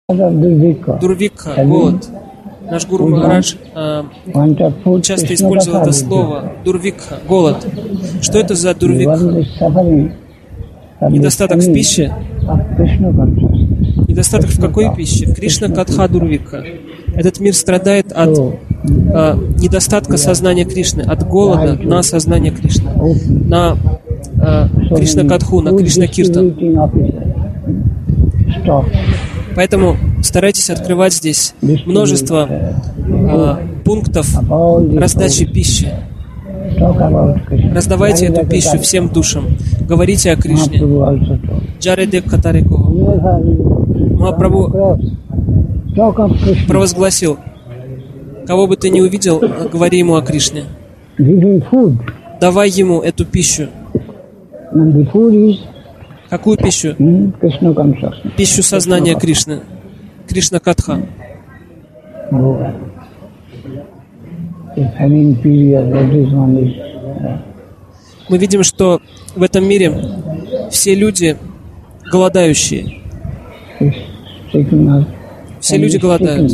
Дурвикха, голод. Наш Гуру Махарадж часто использовал это слово дурвикха, голод. Что это за дурвикха? Недостаток в пище? Недостаток в какой пище? В Кришна Катха Дурвикха. Этот мир страдает от недостатка сознания Кришны, от голода на сознание Кришны, на Кришна Катху, на Кришна Киртан. Поэтому старайтесь открывать здесь множество пунктов раздачи пищи. Раздавайте эту пищу всем душам. Говорите о Кришне. Джаредек Катареко. Махапрабху провозгласил: кого бы ты ни увидел, говори ему о Кришне. Давай ему эту пищу. Какую пищу? Пищу сознания Кришны. Кришна Катха. Мы видим, что в этом мире все люди голодающие. Все люди голодают.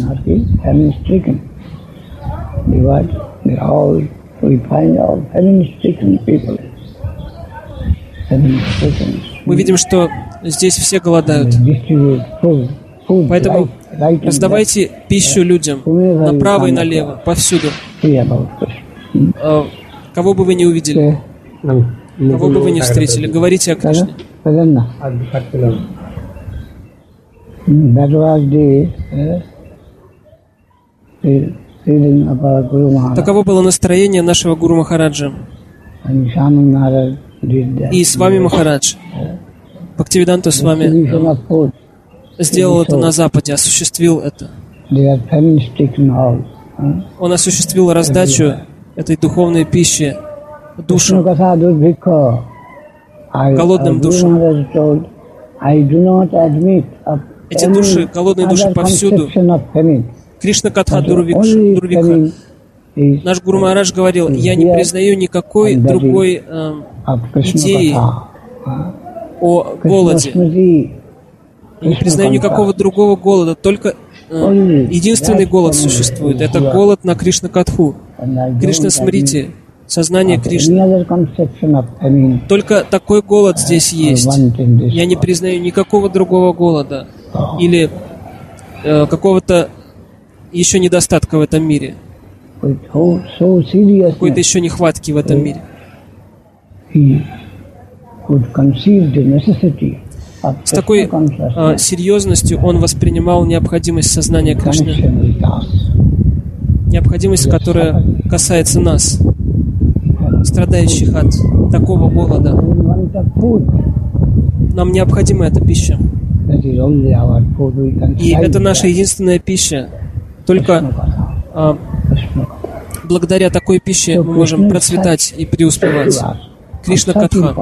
Мы видим, что здесь все голодают. Поэтому раздавайте пищу людям направо и налево, повсюду. Кого бы вы ни увидели, кого бы вы ни встретили, говорите о Кришне. Таково было настроение нашего Гуру Махараджа. И с вами Махарадж, Бхактивиданта с вами сделал это на Западе, осуществил это. Он осуществил раздачу этой духовной пищи душам, голодным душам. Эти души, голодные души повсюду. Кришна Катха Дурвикха. Наш Гуру Махарадж говорил: я не признаю никакой другой идеи о голоде. Я не признаю никакого другого голода, только единственный голод существует. Это голод на Кришна Катху, Кришна Смрити, сознание Кришны. Только такой голод здесь есть. Я не признаю никакого другого голода или какого-то еще недостатка в этом мире, какой-то еще нехватки в этом мире. С такой серьезностью он воспринимал необходимость сознания Кришны, необходимость, которая касается нас, страдающих от такого голода. Нам необходима эта пища. И это наша единственная пища. Только благодаря такой пище мы можем процветать и преуспевать. Кришна Катха.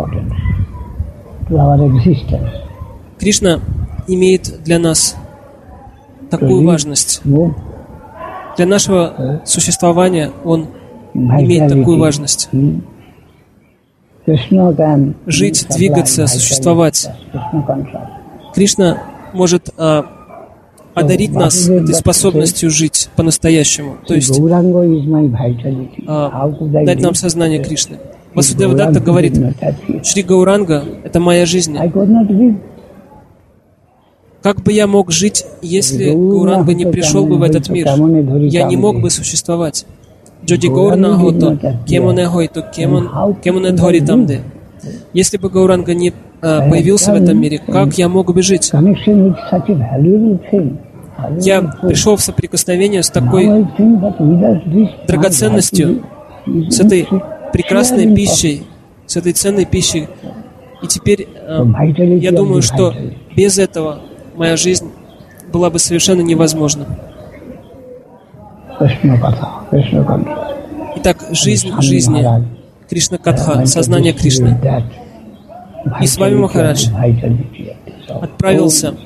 Кришна имеет для нас такую важность. Для нашего существования Он имеет такую важность. Жить, двигаться, существовать. Кришна может одарить нас этой способностью жить по-настоящему, то есть дать нам сознание Кришны. Васудева Датта говорит: Шри Гауранга — это моя жизнь. Как бы я мог жить, если Гауранга не пришел бы в этот мир? Я не мог бы существовать. Джоди Гаурна Хото, Кемоне Хойто, Кемоне Дхори Тамде. Если бы Гауранга не появился в этом мире, как я мог бы жить? Я пришел в соприкосновение с такой драгоценностью, с этой прекрасной пищей, с этой ценной пищей. И теперь я думаю, что без этого моя жизнь была бы совершенно невозможна. Итак, жизнь жизни, Кришна Катха, сознание Кришны. И с вами Махарадж отправился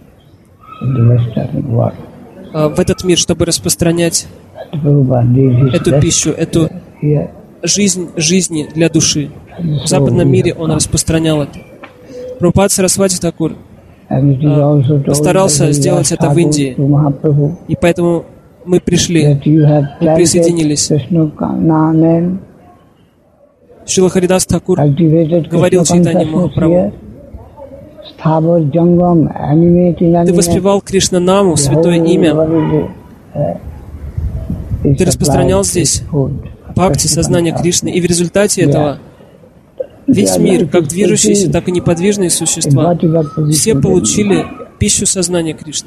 в этот мир, чтобы распространять эту пищу, эту жизнь жизни для души. В западном мире он распространял это. Прабхупада Сарасвати Такур постарался сделать это в Индии. И поэтому мы пришли, мы присоединились. Шрила Харидас Тхакур говорил Чайтанья Махапрабху: ты воспевал Кришна-наму, святое имя. Ты распространял здесь бхакти, сознание Кришны, и в результате этого весь мир, как движущиеся, так и неподвижные существа, все получили пищу сознания Кришны.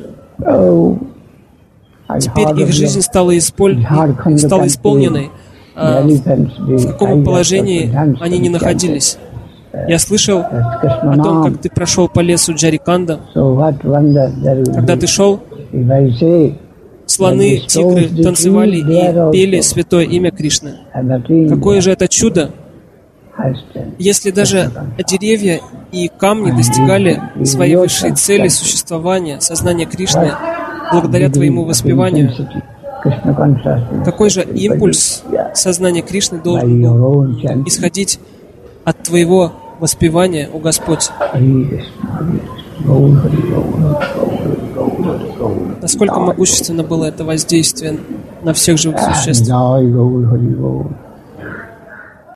Теперь их жизнь стала исполненной, в каком положении они не находились. Я слышал о том, как ты прошел по лесу Джариканда. Когда ты шел, слоны, тигры танцевали и пели святое имя Кришны. Какое же это чудо! Если даже деревья и камни достигали своей высшей цели существования, сознания Кришны, благодаря твоему воспеванию, какой же импульс сознания Кришны должен был исходить от твоего воспевания, о Господь? Насколько могущественно было это воздействие на всех живых существ?